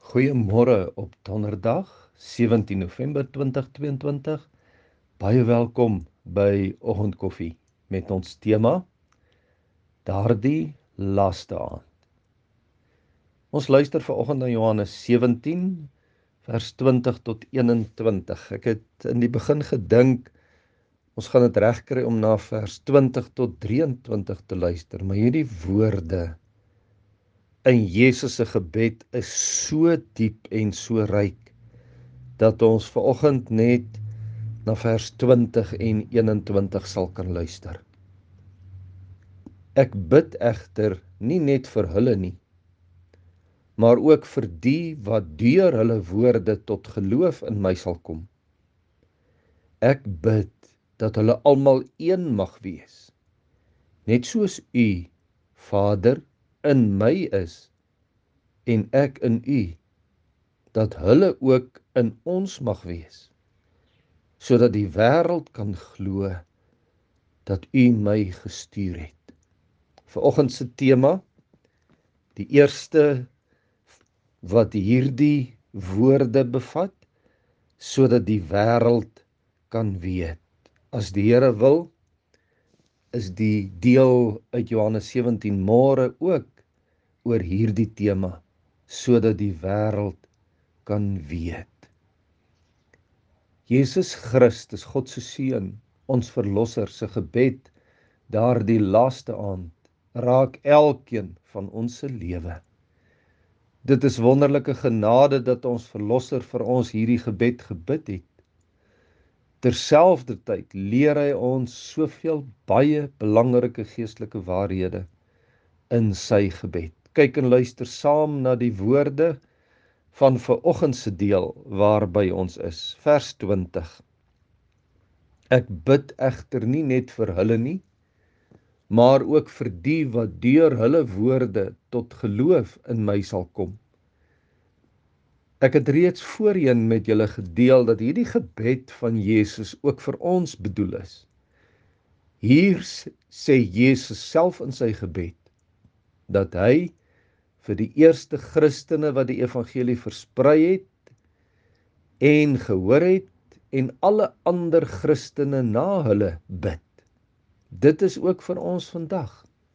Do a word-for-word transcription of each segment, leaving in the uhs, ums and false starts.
Goeiemôre op donderdag, sewentien November twintig tweeëntwintig. Baie welkom by Oggendkoffie met ons tema, daardie laaste aand. Ons luister vanoggend na Johannes sewentien, vers twintig tot eenentwintig. Ek het in die begin gedink, ons gaan dit regkry om na vers twintig tot drieëntwintig te luister, maar hierdie woorde in Jesus se gebed is so diep en so ryk, dat ons vanoggend net na vers twintig en eenentwintig sal kan luister. Ek bid egter nie net vir hulle nie, maar ook vir die wat deur hulle woorde tot geloof in my sal kom. Ek bid dat hulle almal een mag wees, net soos U, Vader, in my is en ek in U, dat hulle ook in ons mag wees, sodat die wêreld kan glo dat U my gestuur het. Vanoggend se tema, die eerste wat hierdie woorde bevat, sodat die wêreld kan weet. As die Here wil, is die deel uit Johannes sewentien môre ook oor hierdie tema, sodat die wêreld kan weet. Jesus Christus, God se Seun, ons Verlosser se gebed, daardie laaste aand, raak elkeen van ons se lewe. Dit is wonderlike genade dat ons Verlosser vir ons hierdie gebed gebid het. Terselfdertyd leer hy ons soveel baie belangrike geestelike waarhede in sy gebed. Kyk en luister saam na die woorde van vanoggend se deel waarby ons is, vers twintig. Ek bid egter nie net vir hulle nie, maar ook vir die wat deur hulle woorde tot geloof in my sal kom. Ek het reeds voorheen met julle gedeel dat hierdie gebed van Jesus ook vir ons bedoel is. Hier sê Jesus self in sy gebed, dat hy vir die eerste Christene wat die evangelie versprei het en gehoor het, en alle ander Christene na hulle bid. Dit is ook vir ons vandag.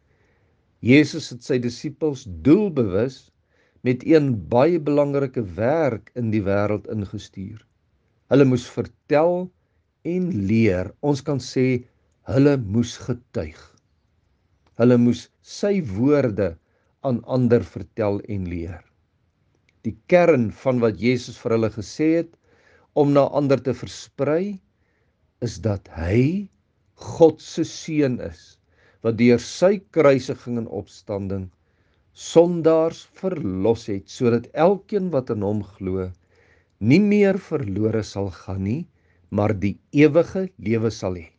Jesus het sy disippels doelbewus met een baie belangrike werk in die wêreld ingestuur. Hulle moes vertel en leer. Ons kan sê, hulle moes getuig. Hulle moes sy woorde aan ander vertel en leer. Die kern van wat Jesus vir hulle gesê het, om na ander te versprei, is dat hy God se Seun is, wat deur sy kruisiging en opstanding sondaars verlos het, sodat elkeen wat in hom glo, nie meer verlore sal gaan nie, maar die ewige lewe sal hê.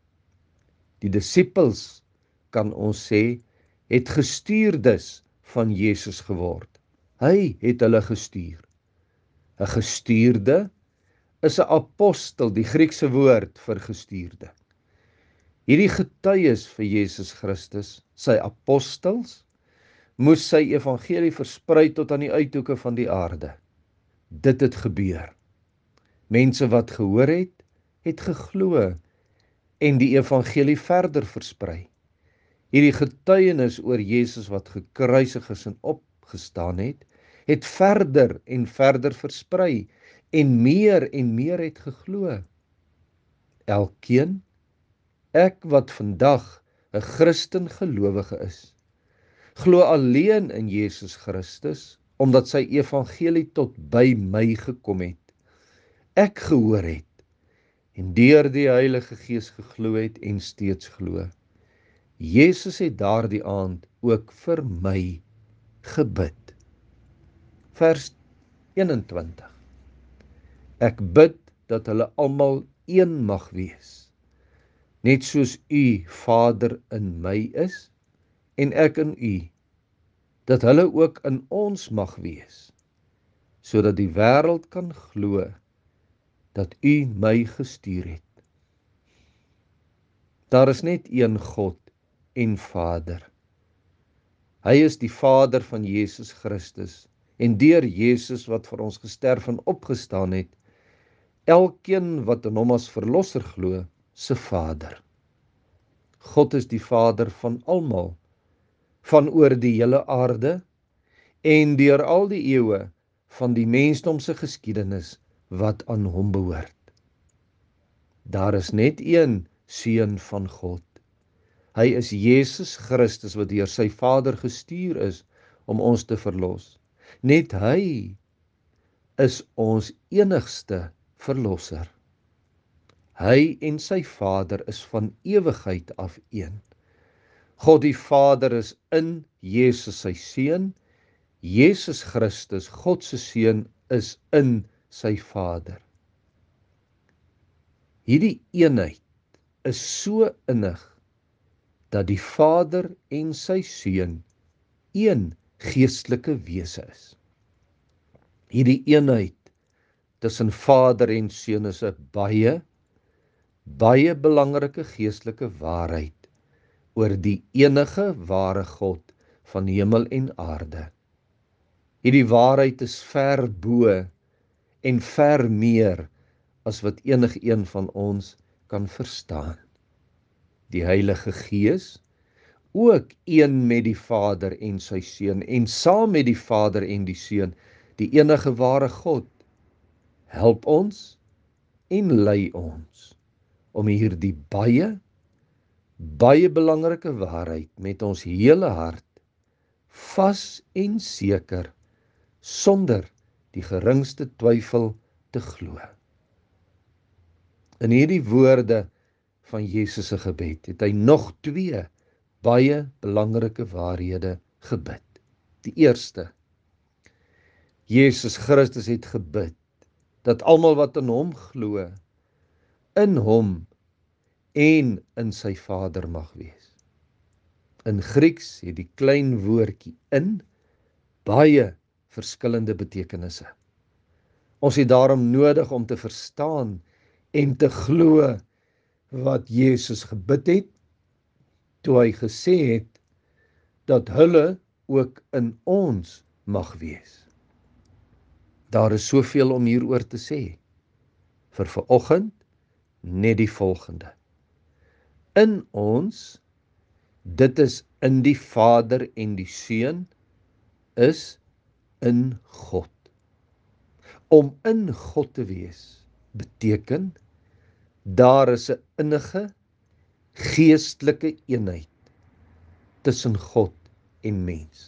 Die disippels, kan ons sê, het gestuurdes van Jesus geword. Hy het hulle gestuur. 'n Gestuurde is 'n apostel, die Griekse woord vir gestuurde. Hierdie getuies vir Jesus Christus, sy apostels, moes sy evangelie versprei tot aan die uithoeke van die aarde. Dit het gebeur. Mense wat gehoor het, het geglo en die evangelie verder versprei. Hierdie getuienis oor Jesus wat gekruisig is en opgestaan het, het verder en verder versprei en meer en meer het geglo. Elkeen, ek wat vandag 'n Christen gelowige is, glo alleen in Jesus Christus, omdat sy evangelie tot by my gekom het. Ek gehoor het, en deur die Heilige Gees geglo het en steeds glo. Jesus het daardie aand ook vir my gebid. Vers eenentwintig. Ek bid dat hulle almal een mag wees, net soos U, Vader, in my is, en ek in U, dat hulle ook in ons mag wees, sodat die wêreld kan glo dat U my gestuur het. Daar is net een God en Vader. Hy is die Vader van Jesus Christus en deur Jesus wat vir ons gesterf en opgestaan het, elkeen wat in hom as verlosser glo, se Vader. God is die Vader van almal, van oor die hele aarde, en deur al die eeue van die mensdom se geskiedenis wat aan hom behoort. Daar is net een seun van God. Hy is Jesus Christus wat deur sy Vader gestuur is om ons te verlos. Net hy is ons enigste verlosser. Hy en sy Vader is van ewigheid af een. God die Vader is in Jesus sy Seun. Jesus Christus, God se Seun, is in sy Vader. Hierdie eenheid is so innig dat die Vader en sy Seun een geestelike wese is. Hierdie eenheid tussen Vader en Seun is 'n baie, baie belangrike geestelike waarheid oor die enige ware God van hemel en aarde. Hierdie waarheid is ver bo en ver meer as wat enigeen van ons kan verstaan. Die Heilige Gees, ook een met die Vader en sy Seun, en saam met die Vader en die Seun, die enige ware God, help ons en lei ons om hierdie baie, baie belangrike waarheid met ons hele hart vas en seker, sonder die geringste twyfel te glo. In hierdie woorde van Jesus se gebed het hy nog twee baie belangrike waarhede gebid. Die eerste, Jesus Christus het gebid dat almal wat in hom glo, in hom en in sy Vader mag wees. In Grieks het die klein woordjie in baie verskillende betekenisse. Ons het daarom nodig om te verstaan en te glo wat Jesus gebid het, toe hy gesê het dat hulle ook in ons mag wees. Daar is soveel om hieroor te sê. Vir vanoggend net die volgende. In ons, dit is in die Vader en die Seun, is in God. Om in God te wees beteken daar is 'n innige geestelike eenheid tussen God en mens.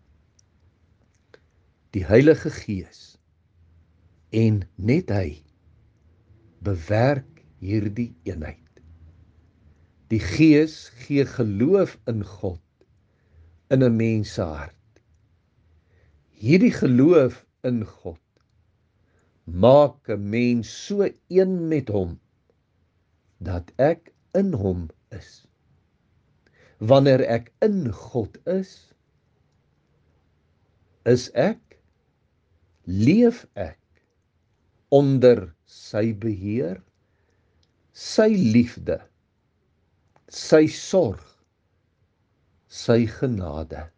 Die Heilige Gees en net hy bewerk hierdie eenheid. Die Gees gee geloof in God in 'n mens se hart. Hierdie geloof in God maak 'n mens so een met hom dat ek in hom is. Wanneer ek in God is, is ek, leef ek onder sy beheer, sy liefde, sy sorg, sy genade.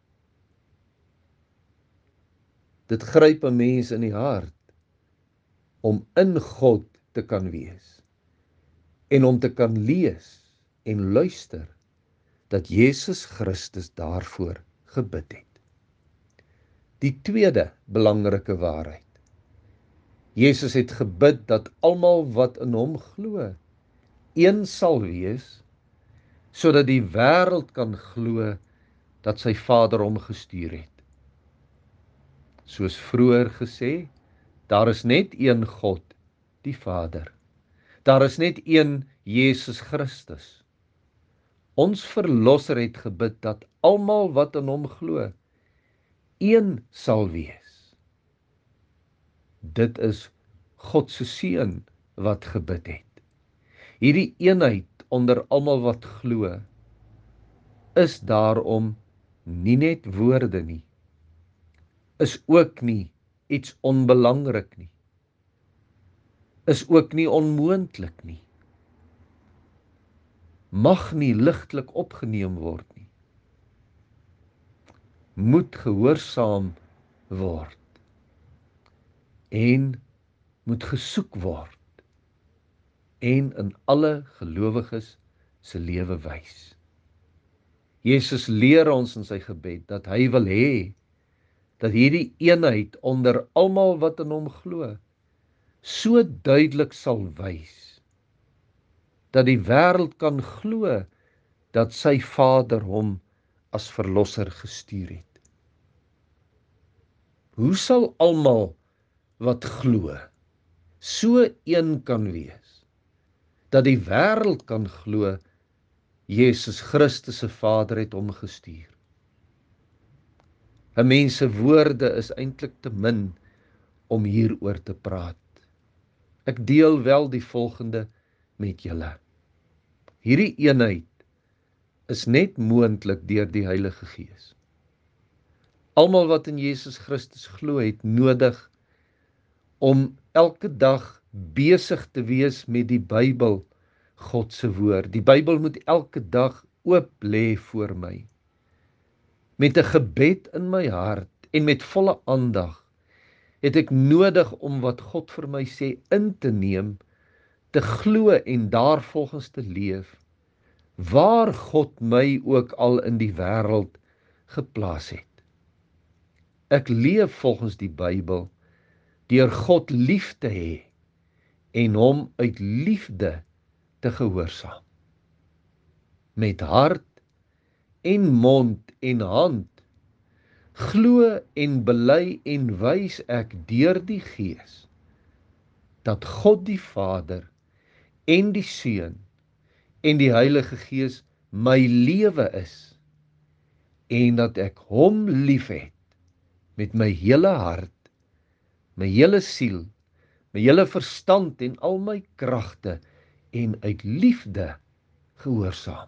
Dit gryp 'n mens in die hart om in God te kan wees en om te kan lees en luister dat Jesus Christus daarvoor gebid het. Die tweede belangrike waarheid. Jesus het gebid dat almal wat in hom glo, een sal wees, sodat die wêreld kan glo dat sy Vader hom gestuur het. Soos vroeër gesê, daar is net een God, die Vader. Daar is net een Jesus Christus. Ons Verlosser het gebid dat almal wat in hom glo, een sal wees. Dit is God se Seun wat gebid het. Hierdie eenheid onder almal wat glo, is daarom nie net woorde nie, is ook nie iets onbelangrik nie, is ook nie onmoontlik nie, mag nie ligtelik opgeneem word nie, moet gehoorsaam word. en moet gesoek word en in alle gelowiges se lewe wys. Jesus leer ons in sy gebed dat hy wil hê dat hierdie eenheid onder almal wat in hom glo so duidelik sal wys dat die wêreld kan glo dat sy Vader hom as verlosser gestuur het. Hoe sal almal wat glo so een kan wees dat die wêreld kan glo Jesus Christus se Vader het hom gestuur? 'n Mens se woorde is eintlik te min om hieroor te praat. Ek deel wel die volgende met julle. Hierdie eenheid is net moontlik deur die Heilige Gees. Almal wat in Jesus Christus glo het nodig om elke dag besig te wees met die Bybel, God se woord. Die Bybel moet elke dag oop lê voor my. Met 'n gebed in my hart en met volle aandag het ek nodig om wat God vir my sê in te neem, te glo en daarvolgens te leef, waar God my ook al in die wêreld geplaas het. Ek leef volgens die Bybel deur God lief te hê en hom uit liefde te gehoorsaam. Met hart en mond en hand glo en bely en wys ek deur die Gees dat God die Vader en die Seun en die Heilige Gees my lewe is en dat ek hom liefhet met my hele hart, my hele siel, my hele verstand en al my kragte en uit liefde gehoorsaam.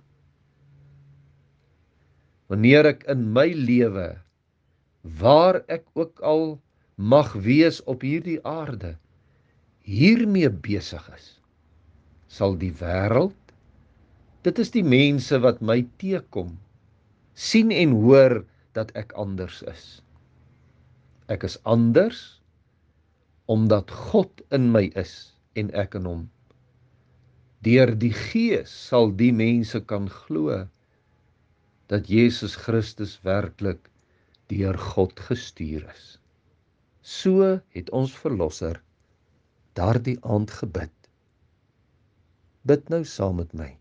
Wanneer ek in my lewe, waar ek ook al mag wees op hierdie aarde, hiermee besig is, sal die wêreld, dit is die mense wat my teekom, sien en hoor dat ek anders is. Ek is anders omdat God in my is en ek in hom. Deur die Gees sal die mense kan glo dat Jesus Christus werklik deur God gestuur is. So het ons Verlosser daardie aand gebid. Bid nou saam met my.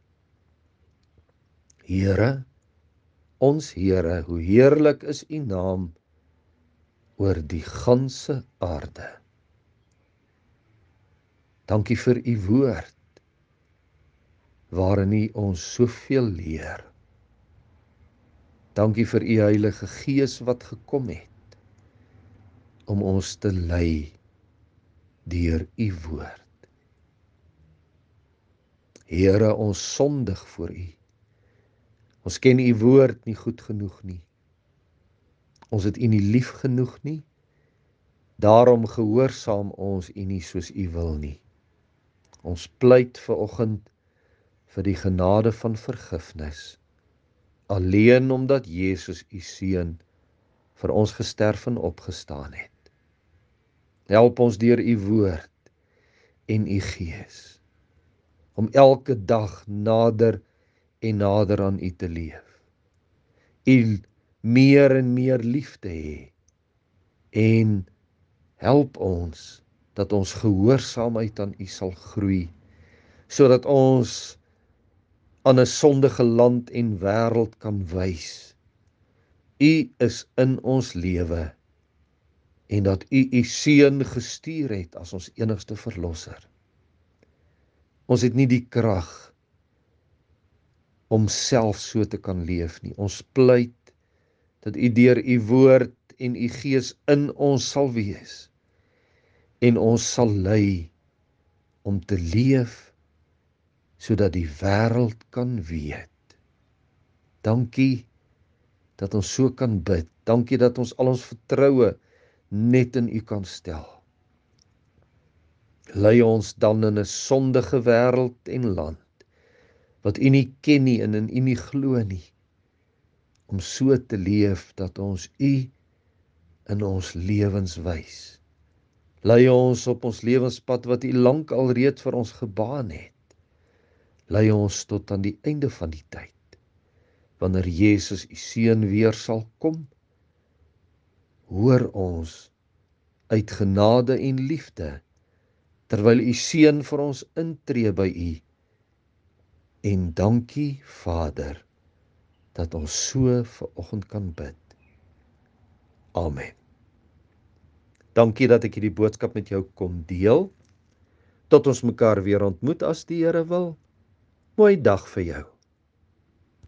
Here, ons Here, hoe heerlik is U naam oor die ganse aarde. Dankie vir U woord, waarin U ons soveel leer. Dankie vir U Heilige Gees wat gekom het, om ons te lei deur U woord. Here, ons sondig voor U. Ons ken U woord nie goed genoeg nie. Ons het U nie lief genoeg nie, daarom gehoorsaam ons U nie soos U wil nie. Ons pleit vanoggend vir die genade van vergifnis, alleen omdat Jesus U Seun vir ons gesterf en opgestaan het. Help ons deur U woord en U Gees, om elke dag nader en nader aan U te leef, U meer en meer lief te hê, en help ons dat ons gehoorsaamheid aan U sal groei, sodat ons aan 'n sondige land en wêreld kan wys, U is in ons lewe, en dat U U Seun gestuur het as ons enigste Verlosser. Ons het nie die krag om self so te kan leef nie. Ons pleit dat U deur U woord en U Gees in ons sal wees, en ons sal lei om te leef sodat die wêreld kan weet. Dankie dat ons so kan bid. Dankie dat ons al ons vertroue net in U kan stel. Lei ons dan in 'n sondige wêreld en land, wat U nie ken nie en in U nie glo nie, om so te leef dat ons U in ons lewens wys. Lei ons op ons lewenspad wat U lank al reeds vir ons gebaan het. Lei ons tot aan die einde van die tyd, wanneer Jesus U Seun weer sal kom. Hoor ons uit genade en liefde, terwyl U Seun vir ons intree by U. En dankie, Vader, dat ons so vanoggend kan bid. Amen. Dankie dat ek hierdie boodskap met jou kon deel. Tot ons mekaar weer ontmoet as die Here wil. Mooi dag vir jou.